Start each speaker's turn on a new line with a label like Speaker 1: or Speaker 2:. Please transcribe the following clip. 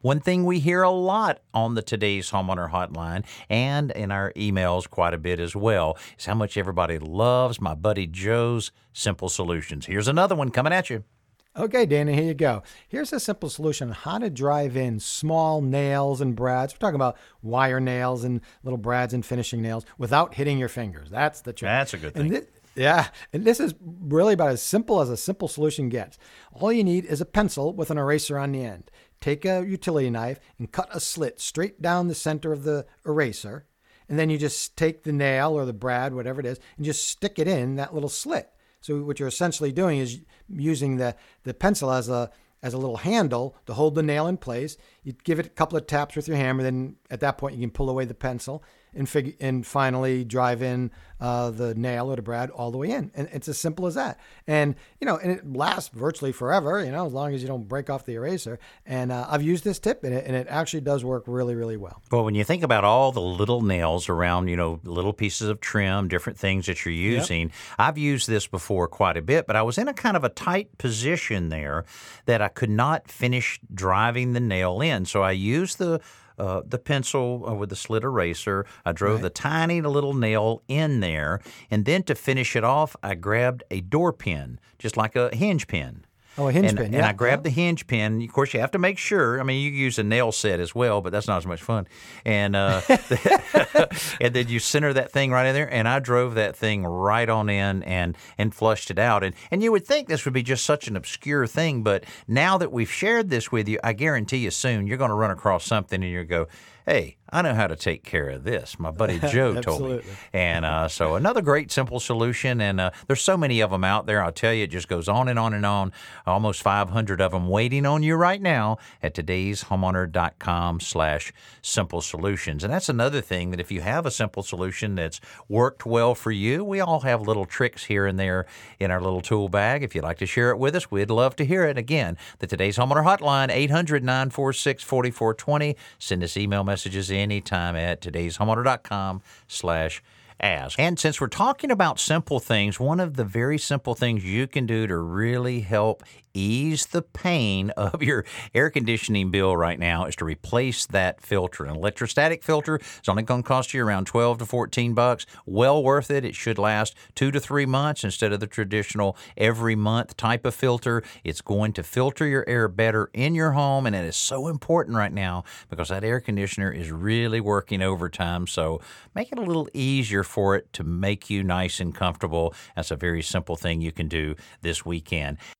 Speaker 1: One thing we hear a lot on the Today's Homeowner Hotline and in our emails quite a bit as well is how much everybody loves my buddy Joe's Simple Solutions. Here's another one coming at you.
Speaker 2: Okay, Dana, here you go. Here's a simple solution on how to drive in small nails and brads. We're talking about wire nails and little brads and finishing nails without hitting your fingers. That's the trick.
Speaker 1: That's a good thing.
Speaker 2: And this is really about as simple as a simple solution gets. All you need is a pencil with an eraser on the end. Take a utility knife and cut a slit straight down the center of the eraser. And then you just take the nail or the brad, whatever it is, and just stick it in that little slit. So what you're essentially doing is using the pencil as a little handle to hold the nail in place. You give it a couple of taps with your hammer. Then at that point, you can pull away the pencil and finally drive in the nail or the brad all the way in. And it's as simple as that. And it lasts virtually forever, as long as you don't break off the eraser. And I've used this tip, and it actually does work really, really well.
Speaker 1: Well, when you think about all the little nails around, little pieces of trim, different things that you're using, I've used this before quite a bit, but I was in a kind of a tight position there that I could not finish driving the nail in. So I used the pencil with the slit eraser. I drove the tiny little nail in there, and then to finish it off, I grabbed a door pin, just like a hinge pin.
Speaker 2: Oh, a hinge pin,
Speaker 1: And I grabbed the hinge pin. Of course, you have to make sure. I mean, you use a nail set as well, but that's not as much fun. And and then you center that thing right in there, and I drove that thing right on in and flushed it out. And you would think this would be just such an obscure thing, but now that we've shared this with you, I guarantee you soon you're going to run across something and you'll go, hey, I know how to take care of this. My buddy Joe told me. And so another great simple solution. And there's so many of them out there. I'll tell you, it just goes on and on and on. Almost 500 of them waiting on you right now at todayshomeowner.com/simple solutions. And that's another thing, that if you have a simple solution that's worked well for you, we all have little tricks here and there in our little tool bag. If you'd like to share it with us, we'd love to hear it. Again, the Today's Homeowner Hotline, 800-946-4420. Send us email messages anytime at todayshomeowner.com/ask. And since we're talking about simple things, one of the very simple things you can do to really help ease the pain of your air conditioning bill right now is to replace that filter. An electrostatic filter is only going to cost you around $12 to $14. Well worth it. It should last 2 to 3 months instead of the traditional every month type of filter. It's going to filter your air better in your home, and it is so important right now because that air conditioner is really working overtime. So make it a little easier for it to make you nice and comfortable. That's a very simple thing you can do this weekend.